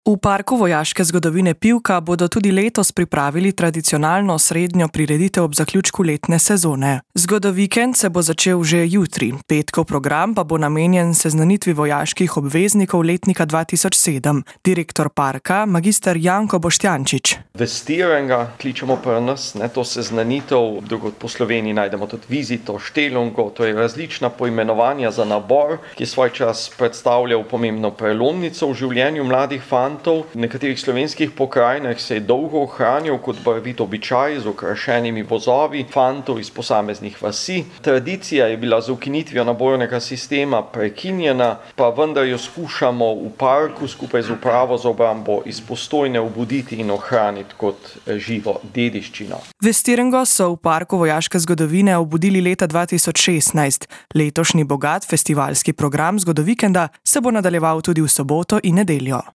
V Parku vojaške zgodovine Pivka bodo tudi letos pripravili tradicionalno srednjo prireditev ob zaključku letne sezone. Zgodovikend se bo začel že jutri, petkov program pa bo namenjen seznanitvi vojaških obveznikov letnika 2007. Direktor parka, magister Janko Boštjančič. Vestirenga kličemo pri nas, to seznanitev, drugod po Sloveniji najdemo tudi vizito, štelungo, to je različna poimenovanja za nabor, ki svoj čas predstavljal pomembno prelomnico v življenju mladih fantov. V nekaterih slovenskih pokrajinah se je dolgo ohranjal kot barvit običaj z okrašenimi vozovi fantov iz posameznih vasi. Tradicija je bila z ukinitvijo nabornega sistema prekinjena, pa vendar jo skušamo v parku skupaj z upravo za obrambo iz Postojne obuditi in ohraniti kot živo dediščino. Vestirengo so v Parku vojaške zgodovine obudili leta 2016. Letošnji bogat festivalski program Zgodovikenda se bo nadaljeval tudi v soboto in nedeljo.